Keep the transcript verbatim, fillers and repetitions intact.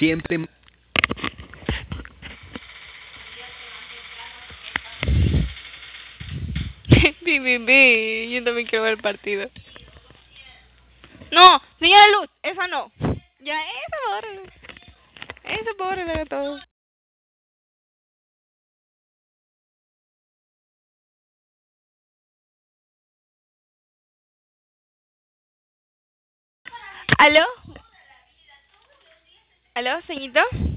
siempre... Pi, pi, pi. Yo también quiero ver el partido. No, señora Luz, esa no. Ya, esa pobre. Esa pobre le da todo. ¿Aló? ¿Aló, señorito?